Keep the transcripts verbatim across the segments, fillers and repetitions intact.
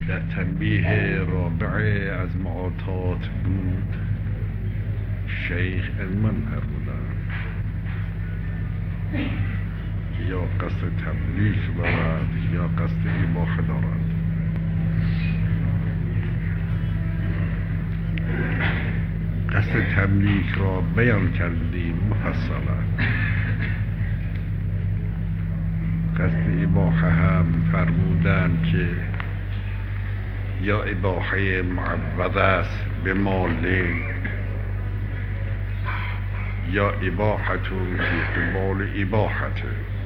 در تنبیه رابعه از معاطات بود شیخ علمن فرمودند که یا قصد تبلیغ دارد یا قصد اباحه دارد. قصد تبلیغ را بیان کردیم مفصلا، قصد اباحه هم فرمودند که یا اباحه معبد است به مال یا اباحتون فی قبال اباحته.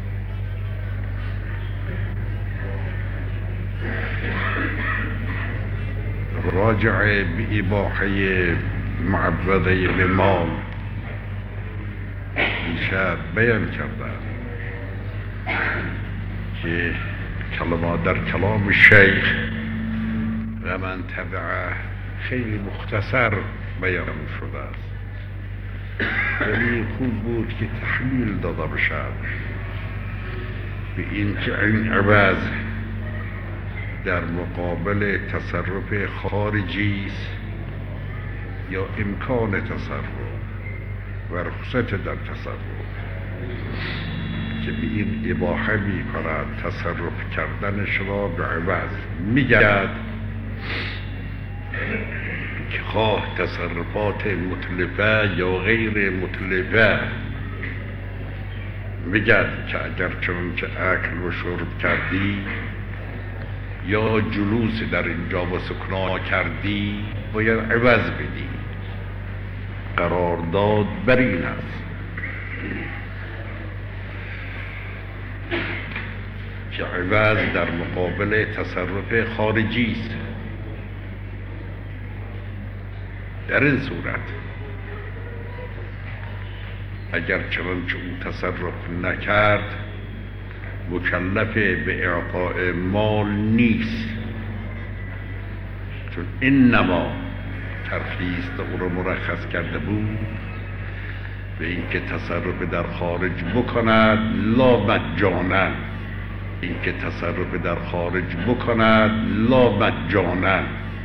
راجع به اباحه معبده به مال دیشب بیان کردم که کلمات در کلام شیخ و من تبعه خیلی مختصر بیان شده است. ولی خوب بود که تحلیل داده بشد به این که این عوض در مقابل تصرف خارجی است یا امکان تصرف و رخصت در تصرف که به این اباحه می کند تصرف کردنش را به عوض میگرد که خواه تصرفات متلفه یا غیر متلفه میگرد که اگر چنانچه اکل و شرب کردی یا جلوس در اینجا و سکنا کردی باید عوض بدی. قرارداد بر این است که عوض در مقابل تصرف خارجی است. در این صورت اگر چنانچه او تصرف نکرد مکلف به اعطاء مال نیست، چون انما ترخیص او را مرخص کرده بود به اینکه تصرف در خارج بکند لا مجانا، اینکه تصرف در خارج بکند لا مجانا،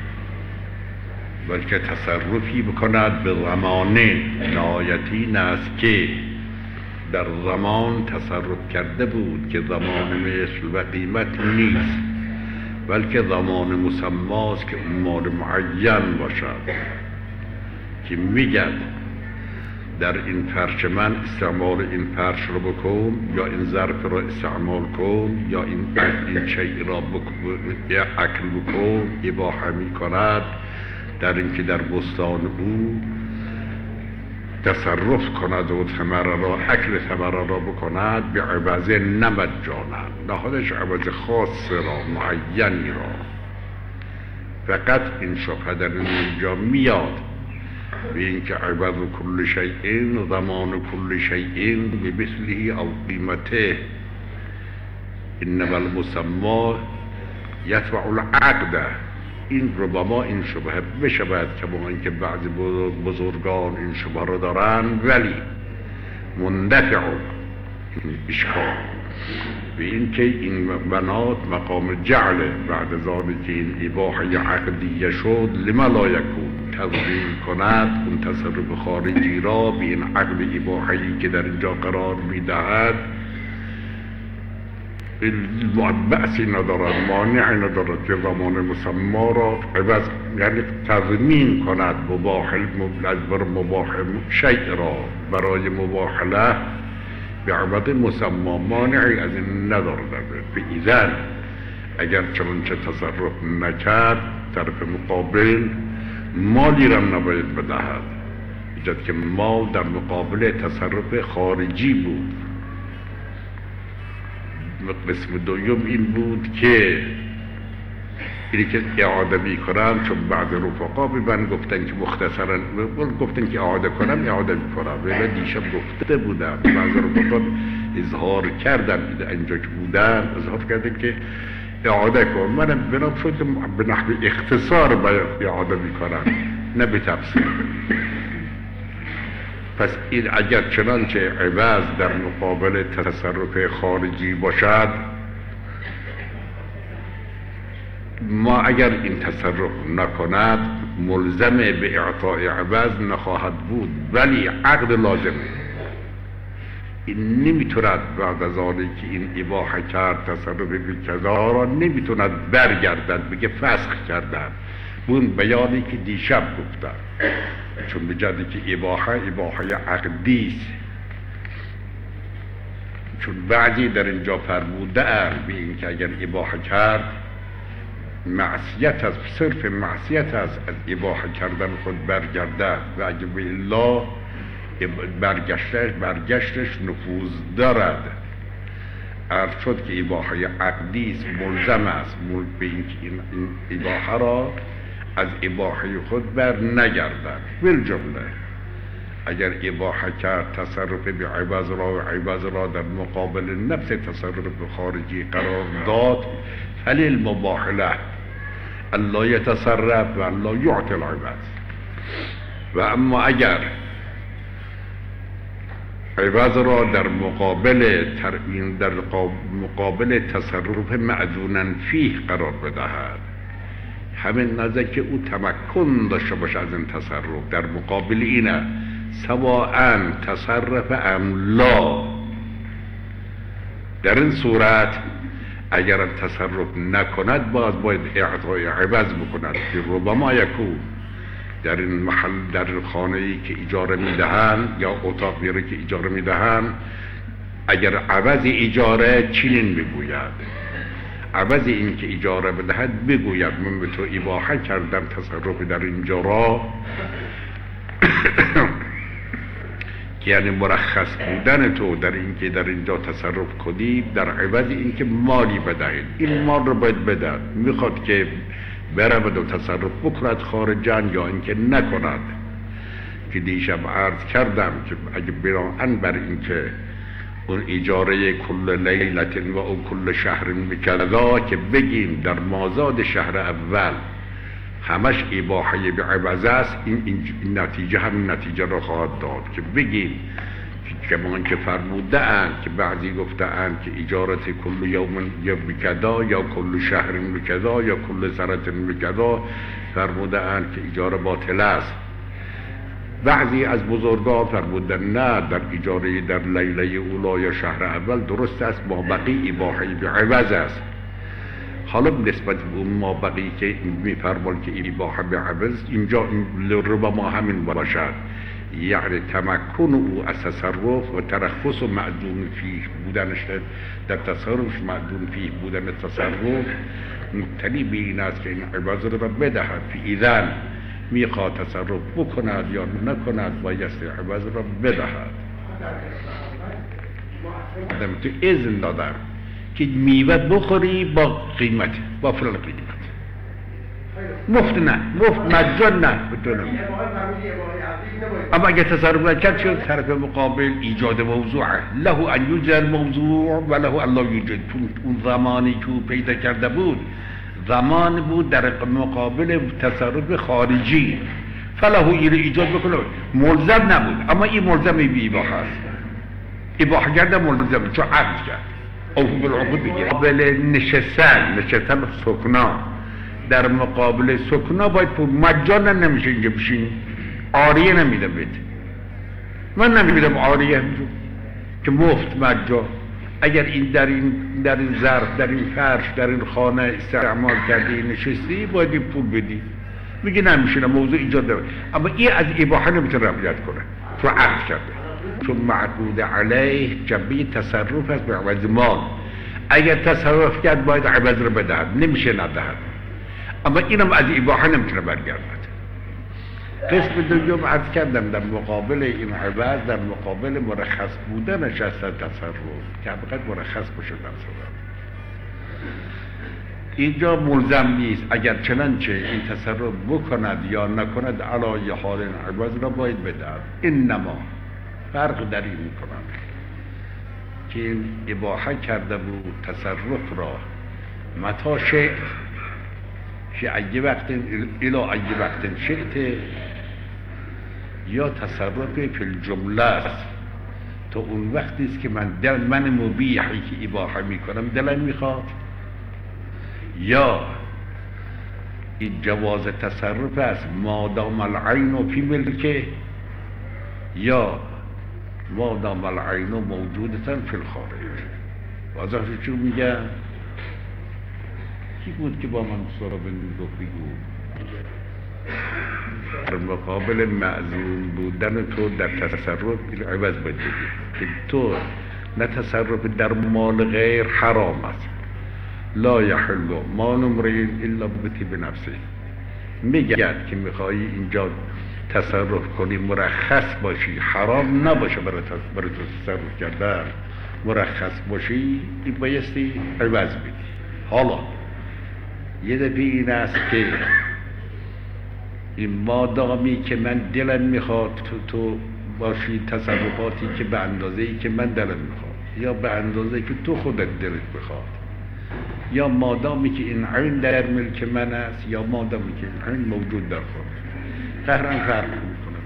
بلکه تصرفی بکند به زمانه. نهایتی این است که در زمان تصرف کرده بود که زمان مثل و قیمت نیست، بلکه زمان مسماست که مال معین باشد که میگد در این فرش من استعمال این فرش رو بکن یا این ظرف رو استعمال کن یا این این شیء را اکل بکن. اباحه می کند در اینکه در بستان او تصرف کند و ثمره را اکل ثمره را بکند به عوض نمجانا، نه خودش عوض خاص را معینی را. فقط این شبهه در اینجا میاد به اینکه عوض کل شیء زمان کل شیء بمثله او قیمته، انما المسمى یتبع العقد. این رو با ما این شبهه بشود که با اینکه بعضی بزرگان این شبهه رو دارن ولی مندفع این اشکال به این که این بنات مقام جعل بعد ذالک که این اباحه عقدیه شد لما لا یکون تضمین کند اون تصرف خارجی را به این عقد اباحه‌ای که در اینجا قرار میدهد بأسی ندارد، مانعی ندارد که زمان مسما را عوض یعنی تضمین کند مباح مباح شیء را برای مباحله به عوض مسما. مانعی از این ندارد. به ایزن اگر چنانچه تصرف نکرد طرف مقابل مالی را نباید بدهد، ایجاد که مال در مقابل تصرف خارجی بود. قسم دوم این بود که اینی که اعاده می کنم، چون بعد رفقا به من گفتن که مختصرا گفتن که اعاده کنم اعاده می کنم، ولی دیشب گفته بودم بعض رفقا اظهار کردن اینجا که بودن اظهار کردن که اعاده کن. منم بنام شد که به نحو اختصار باید اعاده می کنم نه به تفصیل. پس این اگر چنانچه عوض در مقابل تصرف خارجی باشد ما اگر این تصرف نکند ملزم به اعطای عوض نخواهد بود، ولی عقد لازمه. این نمیتوند بعد از آنی که این اباحه کرد تصرف به کذا را نمیتوند برگردد بگه فسخ کردن. اون بیانی که دیشب گفتم، چون بجدی که اباحه اباحه عقدیست، چون بعضی در اینجا فرموده اند به این که اگر اباحه کرد معصیت از صرف معصیت از از اباحه کردن خود برگردد و اگر به الله برگشتش برگشتش نفوذ دارد. عرض شد که اباحه عقدیست، ملزم است به این که این, این اباحه را از اباحه خود بر نگردد. بالجمله اگر اباحه کرد تصرف به عوض را و عوض را در مقابل نفس تصرف خارجی قرار داد، فللمباح له الا یتصرف و الا یعطی العوض. و اما اگر عوض را در مقابل ترمین در مقابل تصرف معدونا فیه قرار بدهد، همین نظر که او تمکن داشته باشه از این تصرف، در مقابل اینه سواء تصرف ام لا، در این صورت اگر تصرف نکند باز باید اعطای عوض بکند. که ربما یکون در این محل، در خانه‌ای که اجاره میدهند یا اتاقی را که اجاره میدهند، اگر عوض اجاره چنین بگوید، عوض این که اجاره بدهد بگوید من به تو اباحه کردم تصرف در اینجا را یعنی مرخص بودن تو در این که در اینجا تصرف کنی در عوض این که مالی بدهید، این مال رو باید بدهد. میخواد که برود و تصرف بکند خارجن یا اینکه نکند. که دیشب عرض کردم که اگه بناهن بر این که اون اجاره کل لیلت و اون کل شهر بکذا که بگیم در مازاد شهر اول همش اباحه به عوض است، این, این نتیجه همین نتیجه را خواهد داد. که بگیم که کمان که فرموده اند که بعضی گفته اند که اجارت کل یوم یا بکذا یا کل شهر بکذا یا کل سنت بکذا، فرموده اند که اجاره باطل است. بعضی از بزرگان فرمودن نه، در اجاره در لیله اولا یا شهر اول درست است، ما بقی اباحه به عوض است. حالا نسبت به اون ما بقی که میفرمان که اباحه به عوض، اینجا ربما ما همین باشد، یعنی تمکن او از تصرف و ترخص و معدوم فیه بودنش در تصرف، معدوم فیه بودن تصرف مبتنی به این است که این عوض رو بدهد. فی اذن میخواد تصرف بکند یا نکند بایست عوض را بدهد. آدم تو اذن دادم که میوه بخوری با قیمت، با فلان قیمت، مفت نه، مفت مجان نه بدونم. اما اگه تصرف نکرد شد طرف مقابل ایجاد موضوعه، له ان یوجد موضوع و له ان لا یوجد. اون زمانی که پیدا کرده بود زمان بود در مقابل تصرف خارجی، فله این ایجاد بکنه، ملزم نبود. اما این ملزم بی اباحه است، اباحه کرده ملزم، چون عقد کرد او بالعقود بگیره. مقابل نشستن نشستن سکنا، در مقابل سکنا باید پول، مجانا نمیشه اینجا بشین، عاریه نمیدم بید، من نمیدم عاریه که مفت مجان. اگر این در این در این ظرف، در این فرش، در این خانه استعمال کردی نشستی باید این پول بدی، میگه نمیشه، موضوع ایجاد داره. اما این از اباحه نمیتونه رعایت کنه تو عقد کرده، چون معقود علیه جنبه تصرف است به عوض مال. اگر تصرف کرد باید عوض رو بدهد، نمیشه ندهد. اما اینم از اباحه نمیتونه برگردد. قسم دوم عرض کردم در مقابل این عوض، در مقابل مرخص بودنش از تصرف که فقط مرخص باشه در صورت اینجا ملزم نیست. اگر چنانچه این تصرف بکند یا نکند علی حال این عوض را باید بدهد. انما فرق در این میکنند که این اباحه کرده بود تصرف را متا شئت فی ای وقت الی ای وقت شئت، یا تصرف فی الجمله است تا اون وقتی است که من دل من مبیحی که اباحه میکنم دلم میخواد، یا این جواز تصرف است مادام العین فی ملکه یا مادام العین موجودتن فی الخارج. بازم چون میگم کی بود که با من سرا بندوز بگو در مقابل معزول بودن تو در تصرف عوض بدید که تو نه تصرف در مال غیر حرام است. لا یحل مال امرئ الا بطیب نفسه. میگد که میخوایی اینجا تصرف کنی مرخص باشی، حرام نباشه برای تو تصرف کردن، مرخص باشی، این بایستی عوض بدی. حالا یه دفعه این است که این مادامی که من دلم میخواد تو, تو باشی تصرفاتی که به اندازه‌ای که من دلم میخواد یا به اندازه‌ای که تو خودت دلت میخواد، یا مادامی که این عین در ملک من است یا مادامی که این عین موجود در خود قهرن فرق میکنه.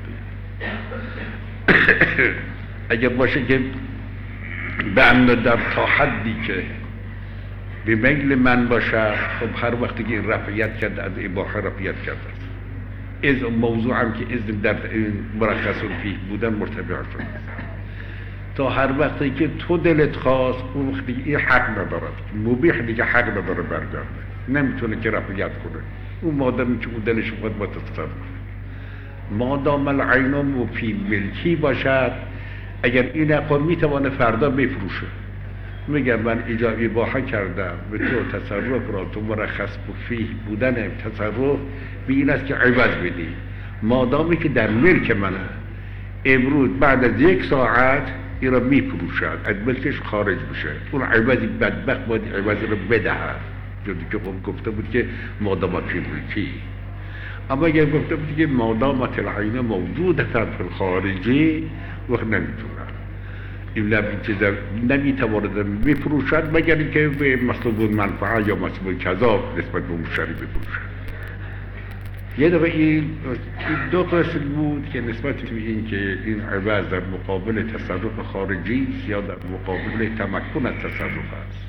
اگه باشه که به اندازه در تا حدی که به میل من باشه، خب هر وقتی که این رفعیت کرده از اباحه رفعیت کرده است. از موضوع هم که از در مرخص فیه بودن مرتبع شده تا هر وقتی که تو دلت خواست اون وقتی این حق ندارد، مبیح دیگه حق نداره برگرده، نمیتونه که رفعیت کنه اون مادامی که اون دلش خود با تصرف. مادام العین فی ملکی باشد، اگر این اقوام میتوانه فردا بفروشه، میگم من ایجاب اباحه کردم به تو تصرف را، تو مرخص فیه بودن تصرف به این است که عوض بدی. مادامی که در ملک منه، امروز بعد از یک ساعت این را میفروشد، از ملکش خارج بشه، اون عوضی بدبخت باید عوض را بدهد، جدی که خب گفته بود که مادامات فی ملکی. اما اگر گفته بود که مادامات العین موجودتن فی الخارجی، وقت نمیتونه این چیزا نمیتواند بفروشد مگر اینکه به مطلوب منفعه یا مطلوب کذاب نسبت به مشتری بفروشد. یه دفعه این دو قسم بود که نسبت به این که این عوض در مقابل تصرف خارجی است یا در مقابل تمکن از تصرف است.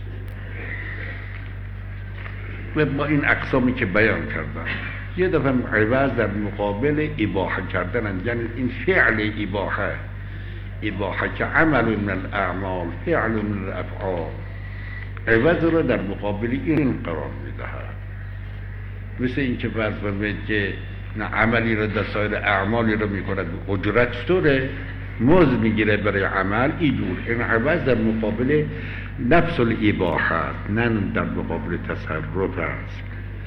و با این اقسامی که بیان کردم، یه دفعه عوض در مقابل اباحه کردن، یعنی این فعل اباحه، اباحه که عمل من الاعمال، فعل من الافعال، عوض را در مقابل این قرار میدهد. مثل این که فرض فرمایید که عملی را در سایر اعمالی را میکند، اجرت طوره مزد میگیره برای عمل، ایدور این عوض در مقابل نفس الاباحه است، نه در مقابل تصرف است.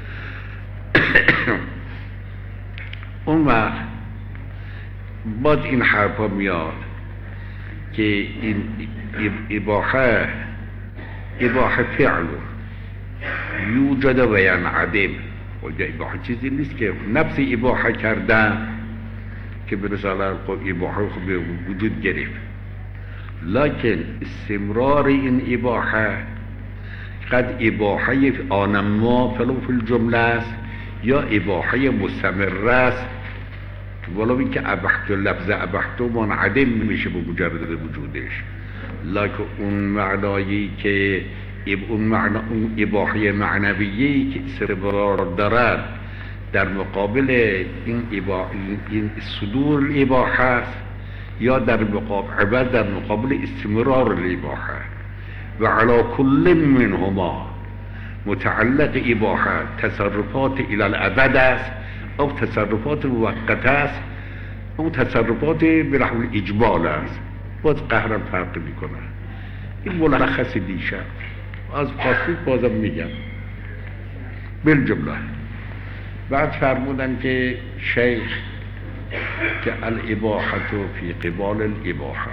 اون وقت باز این حرفا میاد که این اباحه اباحه فعل یوجد و ینعدم. اباحه چیزی نیست که نفس اباحه کردن که به رسالت اباحه خود به وجود گرفت، لکن استمرار این اباحه قد اباحه آنما فلو فی الجمله است یا اباحه مستمره است، ولو این که ابحت لفظ ابحت منعدم میشه به مجرد وجودش، لکن اون معنایی که اون معنا اون اباحه معنویه‌ای که استمرار دارد در مقابل این اباحه، این صدور الاباحه است یا در مقابل عوض در مقابل استمرار الاباحه. و علی کل منهما متعلق اباحه تصرفات الی الابد است او تصرفات موقته است او تصرفات به نحو اجبال است. باز قهرم فرق میکنه. این ملخص دیشه از خاصیت بازم میگم بالجمله. بعد فرمودن که شیخ که الاباحه فی قبال الاباحه،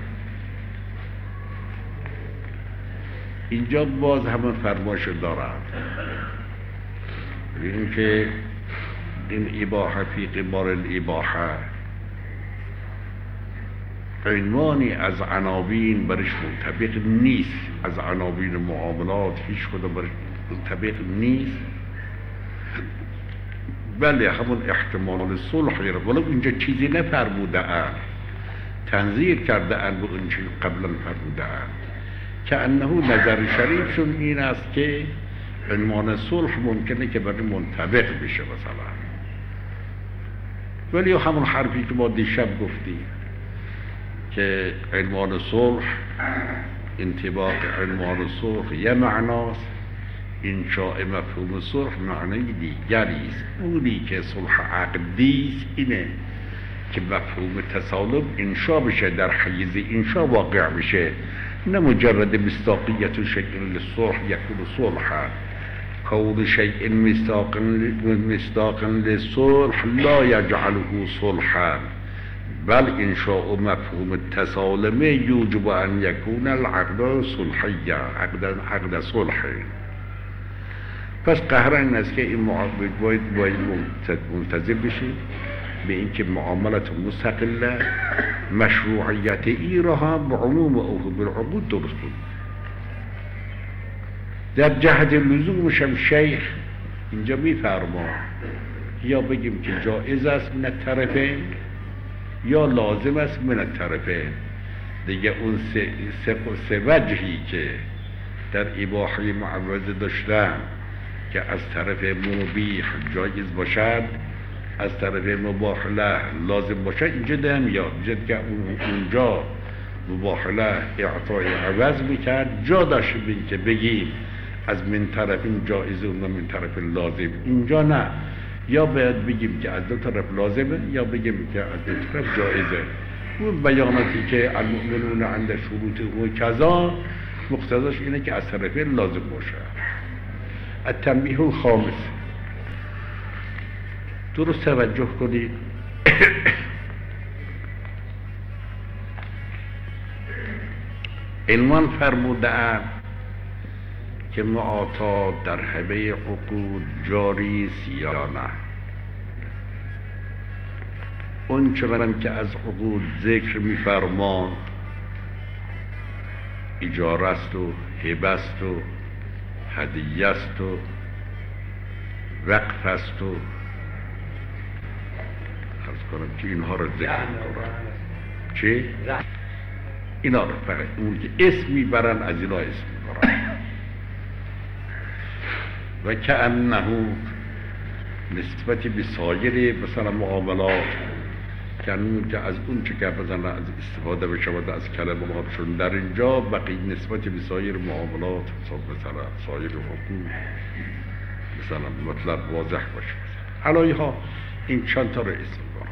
اینجا باز همون فرمایش دارد این که این اباحه فی قبال الاباحه عنوانی از عناوین برش منطبق نیست، از عناوین معاملات هیچ کدوم برش منطبق نیست، بله همون احتمال صلح را ولو اینجا چیزی نفرموده اند، تنظیر کرده اند به اون چیز قبلا فرموده اند که انه نظر شریفشون این است که عنوان صلح ممکنه که برای منطبق بشه مثلا، ولی همون حرفی که ما دیشب گفتیم که عنوان صلح، انطباق عنوان صلح یه معناست، انشاء مفهوم صلح معنی دیگری است. اونی که صلح عقدی است اینه که مفهوم تسالم انشاء بشه، در حیز انشاء واقع بشه، نه مجرد مصداقیت شیء للصلح یکون صلحا. کون شیء مصداقا للصلح لا یجعله صلحا، بل انشاء مفهوم التسالم یوجب ان یکون العقد صلحیا، عقد عقد صلح. پس قهر این است که این معاملات باید باید منتظر بشید به اینکه معاملات مستقله مشروعیت ای را هم به عموم او بالعقود درست بود. در جهت لزومش هم شیخ اینجا میفرما یا بگیم که جایز است من الطرفین یا لازم است من الطرفین. دیگه اون سه, سه, سه وجهی که در اباحه معوضه داشتن که از طرف مبیح جایز باشد، از طرف مباحله لازم باشد، اینجا دهم یاد بجد که اونجا مباحله اعطای عوض میکرد، جا داشت بین که بگیم از من طرفین جایزه و من طرف لازم. اینجا نه، یا باید بگیم که از دو طرف لازمه یا بگیم که از دو طرف جایزه. اون بیاناتی که المؤمنون عند شروط و کذا مقتضاش اینه که از طرفین لازم باشه. التنبیه الخامس، درست توجه کنید عنوان فرموده‌ام که معاطات در همه عقود جاری است یا نه. اون چنان که از عقود ذکر می‌فرمان اجاره است و هبه است و هدیه است و وقف است و عرض کنم که اینها رو ذکر می‌کنم. چی؟ اینا رو فقط اون که اسم میبرن از اینا اسم میبرن. و که انه نسبتی به سایر مثلا معاملات که از اون چه که مثلا از استفاده بشود از کلماتشون در اینجا بقیه نسبتی به سایر معاملات مثلا سایر حقوق مثلا مطلب واضح باشه. علایه ها این چند تا رو اسم میبرن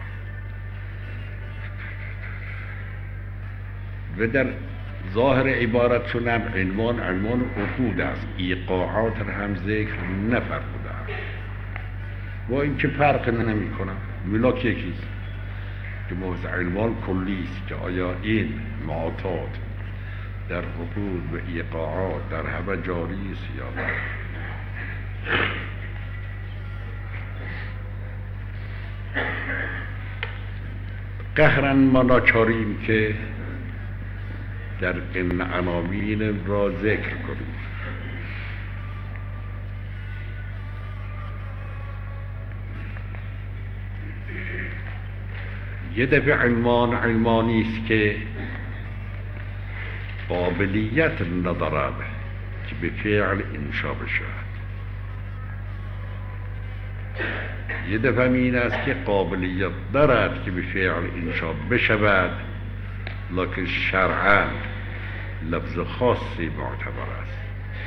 و در ظاهر عبارتشون هم عنوان عنوان عقود است، ایقاعات هم ذکر نفرموده است. با این که فرق نمی کنم ملاک یکیست که موضوع عنوان کلی است که آیا این معاطات در عقود و ایقاعات در همه جاری است یا نه. قهرن ما ناچاریم که در این عناوین را ذکر کنیم. یه دفعه عنوان عنوانی است که قابلیت ندارد که به فعل انشا بشود. یه دفعه این است که قابلیت دارد که به فعل انشا بشود، لکن شرعاً لفظ خاصی معتبر است.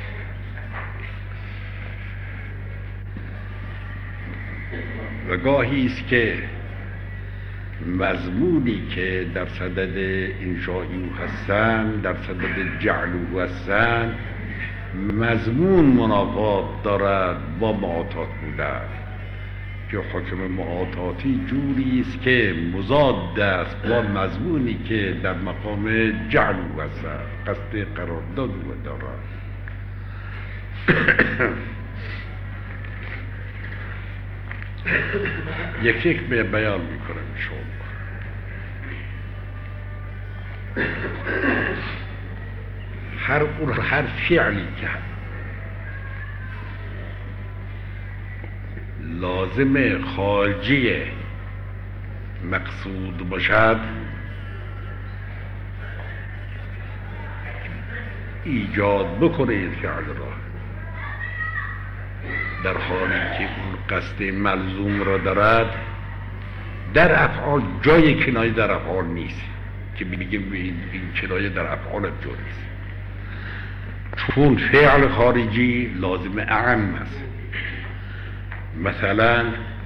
و گاهی است که مضمونی که در صدد انشایی هستن، در صدد جعلو هستن، مضمون منافات دارد با معاطات بودن که حکم معاطاتی جوری است که مضاد است با مضمونی که در مقام جعلو هستن، قصد قرارداد و دارد. یک یک به بیان میکنم شما. هر اون هر فعلی که لازم خارجی مقصود باشد ایجاد بکنه این فعل را، در حالی که اون قصد ملزوم را دارد، در افعال جای کنایه در افعال نیست که بگیم این, این کنایه در افعال جا نیست، چون فعل خارجی لازم اعم است. مثلا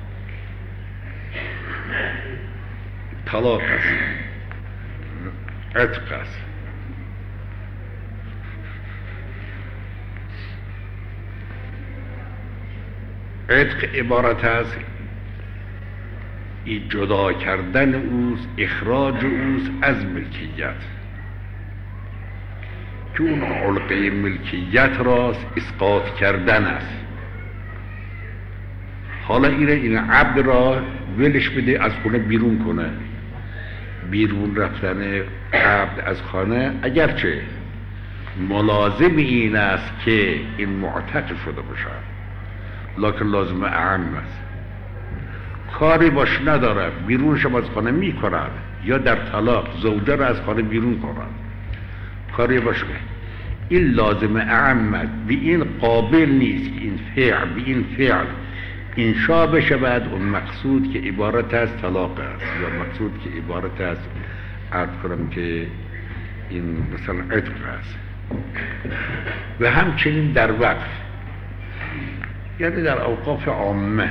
طلاق است، عتق است، عتق عبارت است این جدا کردن اوست، اخراج اوست از ملکیت، که اون علقه ملکیت راست اسقاط کردن است. حالا اینه این عبد را ولش بده، از خونه بیرون کنه. بیرون رفتن عبد از خانه اگرچه ملازم این است که این معتق شده باشد، لکن لازم اعم است. کاری باش نداره، بیرونش از خانه می کند، یا در طلاق زوجه را از خانه بیرون کند، کاری باش که این لازم اعم است. به این قابل نیست که این فعل به این فعل انشا بشود اون مقصود که عبارت از طلاق است، یا مقصود که عبارت از عرض کنم که این مثلا عتق است. و همچنین در وقف، یعنی در اوقاف عامه،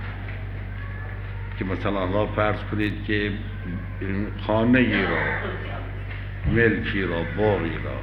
که مثلا الله فرض کنید که خانه ای را، ملکی را، باغی را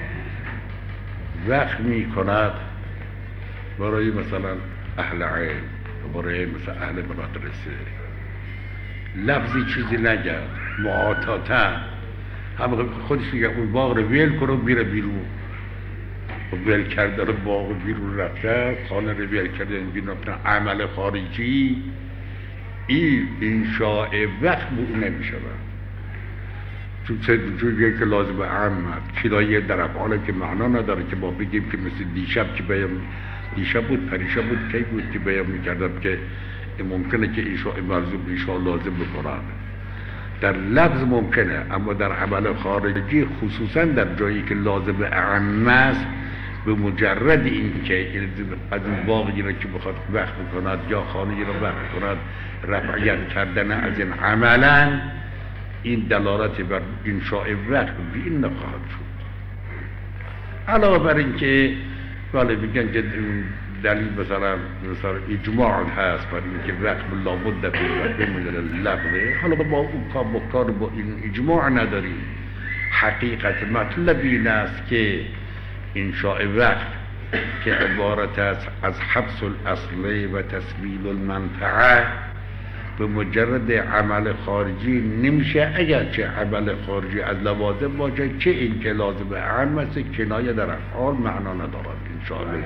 وقف می کند برای مثلا اهل علم، برای مثلا اهل مدرسه، لفظی چیزی نگرد، معاتاتا هم خودش میگه اون باغ رو ویل کنه و بیره بیرون. ویل کرده رو باغ بیرون رفته، خانه رو ویل کرده این بیرون رفته، عمل خارجی این انشاء وقت به اون نمیشه. چون چون که لازم اعمد کنایه در افعال که معنا نداره، که ما بگیم که مثل دیشب که بیام دیشب بود پریشب بود کی بود که بیام میکردم که ممکنه که انشاء ملزوم انشاء لازم بکنن. در لفظ ممکنه، اما در عمل خارجی خصوصا در جایی که لازم اعم است، به مجرد این که از این باغی را که بخواد وقف کند یا خانه‌ای را وقف کند رفعیت کردن از این عملا، این دلالت بر انشاء وقت به این نخواهد شد. علاوه بر این که ولی میگن که دلیل مثلا مثلا اجماع هست بر این که وقت لابد به من لفظه. حالا با اون کار با کار با این اجماع نداریم. حقیقت مطلب این است که انشاء وقت که عبارت است از حبس الاصل و تسبیل المنفعه به مجرد عمل خارجی نمیشه، اگرچه عمل خارجی از لوازم باشه، چه این که لازم اعم است، کنایه در افعال معنا ندارد انشاءالله.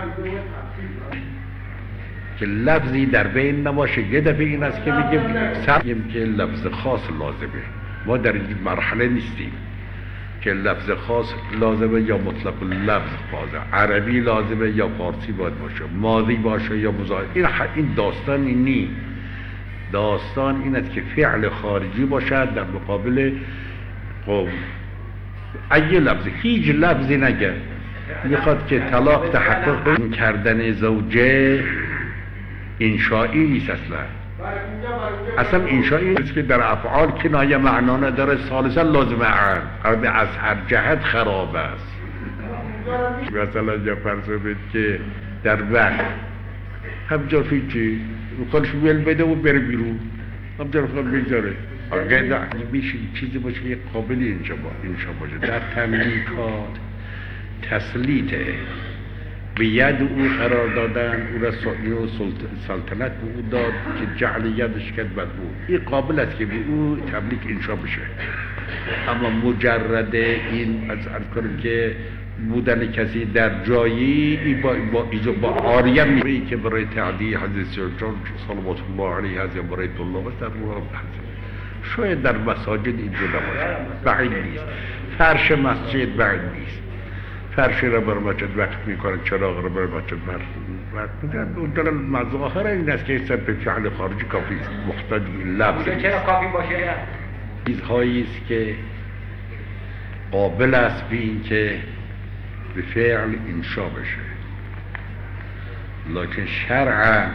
که لفظی در بین نباشه. یه دفعه این است که میگیم سرگیم که لفظ خاص لازمه، ما در این مرحله نیستیم که لفظ خاص لازمه یا مطلق لفظ خاصه، عربی لازمه یا فارسی باید باشه، ماضی باشه یا مضارع. این این داستان این نی. داستان این است که فعل خارجی باشد در مقابل قوم. اگه لفظ هیچ لفظی نگه میخواد که طلاق تحقق کردن زوجه انشایی نیست، اصلا اصلا انشایی نیست که در افعال کنایه معنا نداره. ثالثا لازم اعم قربه از هر جهت خراب است. مثلا یا فرض بید که در وقت همجا فیچی خودش ویل بده و بره بیرون، همجا خود بگذاره. اگر میشه چیزی باشه یک قابلی اینجا با اینجا باشه. در تملیکات تسلیطه به ید او قرار دادن، او را سلطنت به او داد که جعل یدش کرد بر او. این قابل است که به او تملیک انشا بشه. اما مجرد این از کنم که بودن کسی در جایی ای با با ایجا با عاریه میگه که برای تعدیه حضرت سلطان صلوات الله علیه از یا برای طلاب است در روح شاید در مساجد اینجا نباشه، بعید نیست. فرش مسجد بعید نیست. فرش را بر مسجد وقت میکنه، چراغ را بر مسجد وقت میکنه. اون در مظاهر این است که سر به فعل خارجی کافی است، محتاج لفظ چرا کافی باشه؟ چیزهایی است که قابل است به این که به فعل انشا بشه. لکن شرعا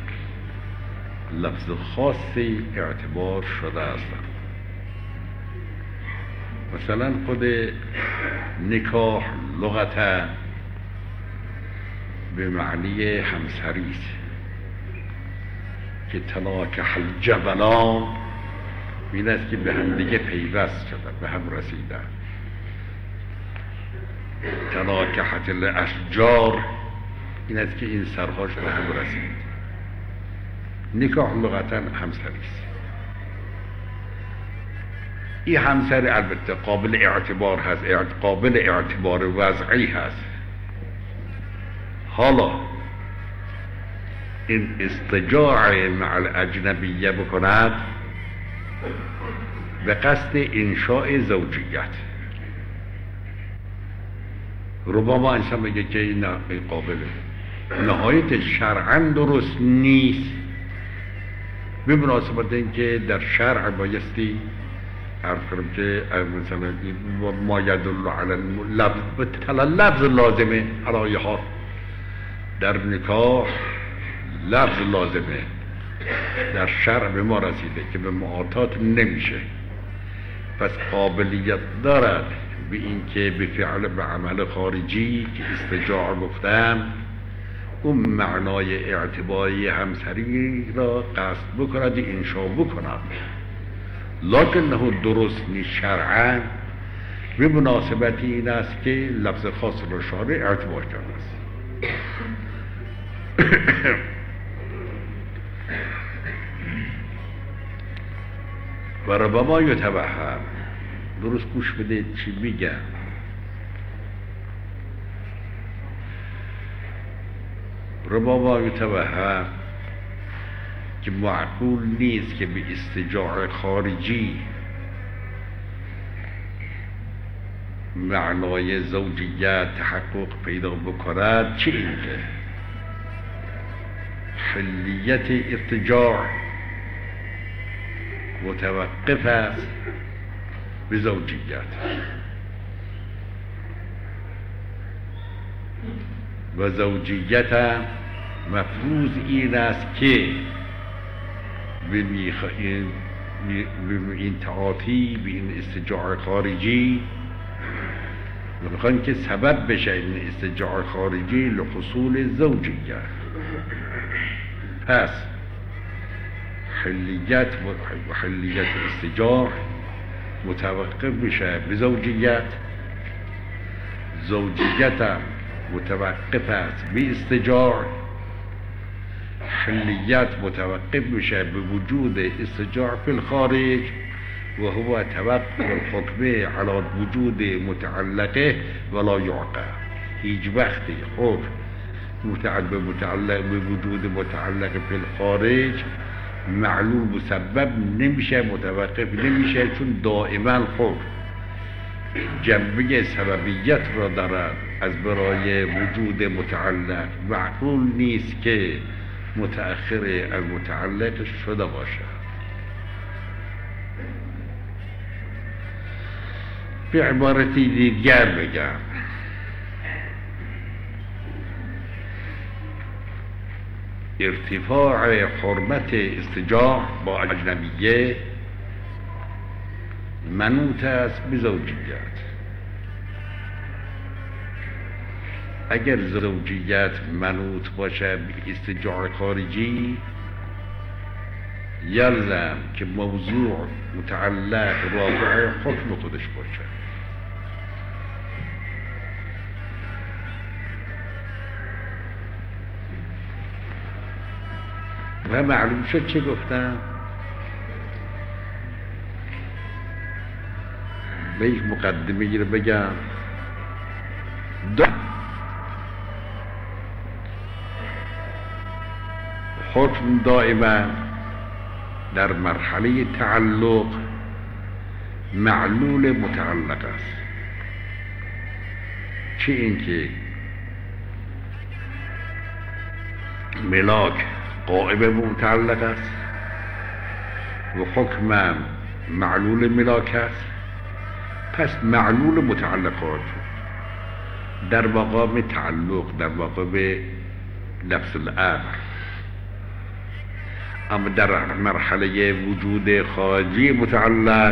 لفظ خاصی اعتبار شده است. مثلا خود نکاح لغتا به معنی همسری است که تناکح الجبلان این است که به هم دیگه پیوست شدن، به هم رسیدن. تناکحت الاشجار این است که این سرهاش به هم رسید. نکاح لغتا همسری است. این همسر البته قابل اعتبار هست، قابل اعتبار وضعی هست. حالا این استجاع مع الاجنبیه بکند به قصد انشاء زوجیت. ربما انسان بگه که این قابله، نهایت شرعا درست نیست، به مناسبت اینکه در شرع بایستی عرض کنم که مثلا ما یدل علی لفظ لفظ لازمه علایه ها در نکاح لفظ لازمه در شرع به ما رسیده که به معاطات نمیشه، پس قابلیت دارد به این که به فعل به عمل خارجی که استجاع گفتم اون معنای اعتباری همسری را قصد بکند، انشا بکند، لکنه درست نیست شرعا. به مناسبت این است که لفظ خاص را شارع اعتبار کرده است. و ربما یتوهم، درست گوش بده چی میگم، ربما یتوهم که معقول نیست که به استجاع خارجی معنای زوجیت تحقق پیدا بکند، چه اینکه حلیت ارتجاع متوقف است به زوجیت و زوجیت مفروض این است که به این تعاطی به این استجاع خارجی میخوان که سبب بشه این استجاع خارجی لحصول زوجیت. پس حلیت و حلیت استجاع متوقف بشه به زوجیت، زوجیت متوقف است به استجاع، حلیت متوقف بشه به وجود استجاع فی الخارج و هو توقف الحکم علی وجود متعلقه ولا یعقل. هیچ وقتی حکم متعلق به متعلق به وجود متعلق فی الخارج معلول مسبب نمیشه، متوقف نمیشه، چون دائما حکم جنبه سببیت را دارد از برای وجود متعلق. معقول نیست که متأخر از متعلق شده باشد. به عبارتی دیگر بگم، ارتفاع حرمت استجاع با اجنبیه منوط است به زوجیت. اگر زوجیت منوط باشه به استجاع خارجی، یلزم که موضوع متعلق رابع حکم خودش باشه. و معلوم شد چه گفتم؟ به یک مقدمه رو بگم. حکم دائما در مرحله تعلق معلول متعلق است، چه اینکه ملاک قائم متعلق است و حکم معلول ملاک است. پس معلول متعلقات در مقام تعلق در مقام لفظ الامر. اما در مرحله وجود خارجی متعلق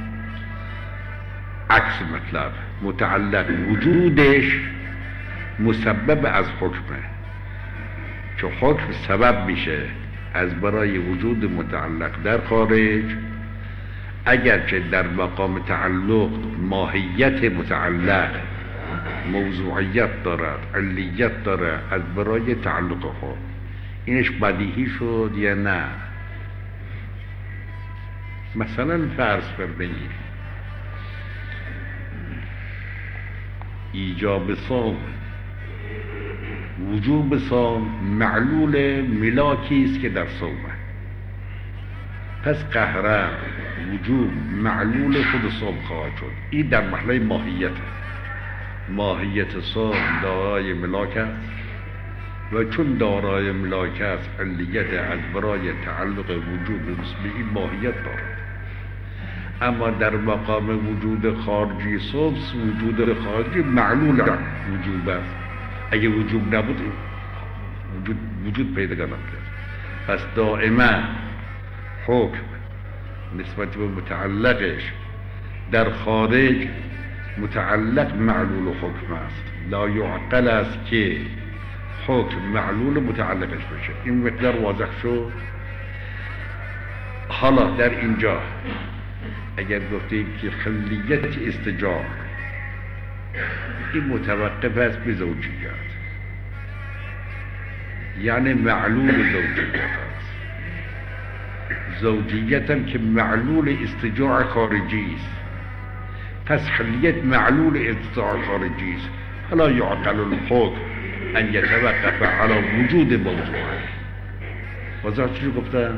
عکس مطلب، متعلق وجودش مسبب از حکمه، چون حکم سبب میشه از برای وجود متعلق در خارج، اگرچه در مقام تعلق ماهیت متعلق موضوعیت دارد، علیت دارد از برای تعلق خود. اینش بدیهی شد یا نه؟ مثلا فرض بگیر ایجاب صوم، وجوب صوم معلول ملاکی است که در صومه، پس قهرا وجوب معلول خود صوم خواهد شد. این در مرحله ماهیته. ماهیت صوم دارای ملاک است و چون دارای ملاک است علیت از برای تعلق وجود نسبی ماهیت دارد. اما در مقام وجود خارجی صوم وجود خارجی معلول وجوب است. اگه وجوب نبود وجود, وجود پیدا نمی‌کرد. پس دائما حکم نسبت به متعلقش در خارج متعلق معلول حکم است. لا یعقل است که حکم معلول متعلقش بشه. این مقدار واضح شد. حالا در اینجا اگر گفتیم که خلیت استجار این متوقف است به زوجیت، یعنی معلول زوجیت است. زوجیت هم که معلول استجاع خارجی است، پس خلیت معلول استجاع خارجی است. فلا یعقل الحکم ان یتوقف علی وجود موضوع. واضح چی گفتم؟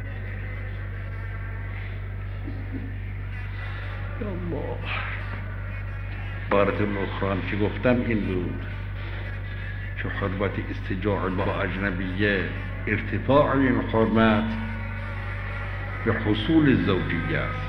الله بارت اخرام که گفتم این بود که حرمت استجاع با اجنبیه ارتفاع این حرمت به حصول زوجیه است.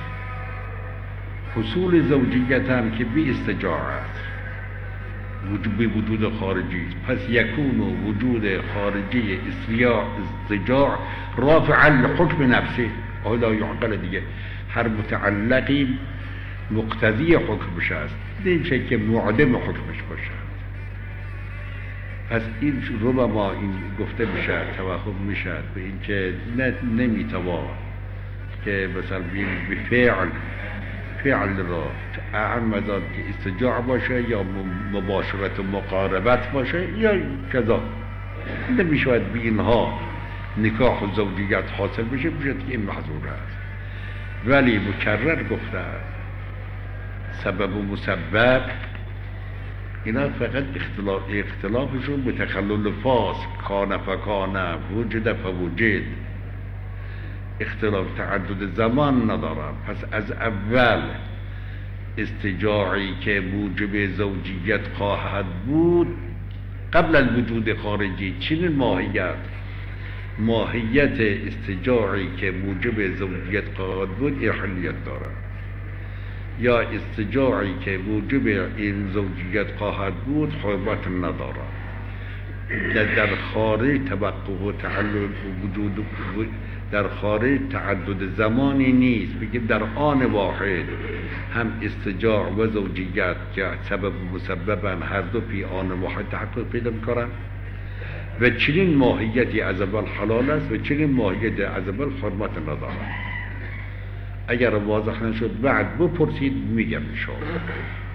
حصول زوجیت هم که بی استجاع است، وجود به وجود خارجی است. پس یکون وجود خارجی استجاع رافعا لحکم نفسه. آلا یعقل دیگه هر متعلقی مقتضی حکمش است، نمیشه که معدم حکمش باشد. پس این رو ما این گفته میشه، توهم میشه به این که نه نمیتوان که مثلا به فعل فعل را اعمدان که استجاع باشه یا مباشرت و مقاربت باشه یا کذا، نمیشود به اینها نکاح و زوجیت حاصل بشه، بشه که این محظور است. ولی مکرر گفته سبب و مسبب اینا فقط اختلاف اختلافشون به تخلل فاس کان فکانه وجد فوجد، اختلاف تعدد زمان ندارم. پس از اول استجاعی که موجب زوجیت خواهد بود قبل الوجود خارجی چنین ماهیت ماهیت استجاعی که موجب زوجیت خواهد بود احلیت دارد، یا استجاعی که موجب این زوجیت خواهد بود حرمت ندارد. در خارج توقف و تعلل وجود در خارج تعدد زمانی نیست، بگه در آن واحد هم استجاع و زوجیت که سبب و مسببن هر دو پی آن واحد تحقق پیدا می‌کنند و چنین ماهیتی از اول حلال است و چنین ماهیتی از اول حرمت ندارد. اگر واضح نشد بعد بپرسید میگم انشاءالله.